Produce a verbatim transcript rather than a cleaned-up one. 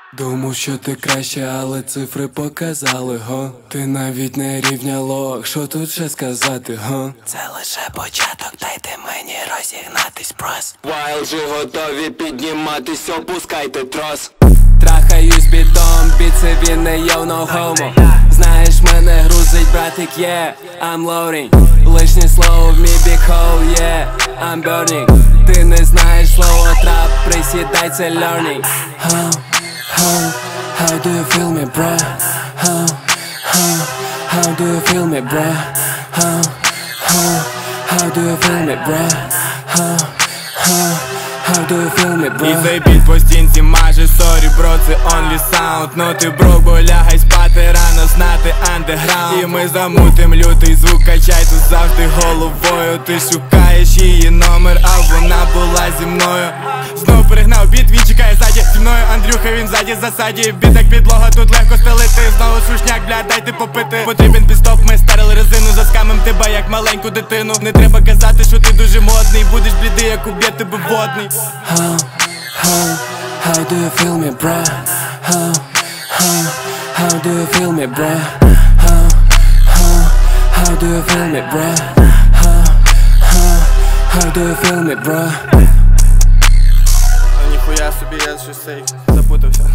Думав, що ти краще, але цифри показали, го. Ти навіть не рівняло, що тут ще сказати, го. Це лише початок, дайте мені розігнатись, прос. Вайлджі готові підніматись, опускайте трос. Трахаюсь бітом, біце він не явно хомо. Знаєш, мене грузить, братик, yeah, I'm loading. Лишнє слово в мій big hole, yeah, I'm burning. Ти не знаєш слово трап, присідай, це learning. How, how, how do you feel me, bro? How, how, how do you feel me, bro? How, how, how do you feel me, bro? How, how, how do you feel me, bro? І цей біт по стінці маже, сорі, бро, це only sound. Ну ти брок, бо лягай спати рано, знати андеграунд. І ми замутим лютий звук, качай тут завжди головою. Ти шукаєш її номер, а вона була зі мною. Знов перегнав біт, він чекає ззаді. Зі мною Андрюха, він ззаді засаді. Біт як підлога, тут легко стелити. Знову шушняк, бля, дайте попити. Потрібен підстоп, ми старили резину. Заскамим тебе, як маленьку дитину. Не треба казати, що ти дуже модний. Будеш блідий, як уб'є тебе водний. How, how, how do you feel me, bro? How, how, how do you feel me, bro? How, how, how do you feel me, bro? How, how, how do you feel me, bro? Ніхуя собі, я щось цей запутався.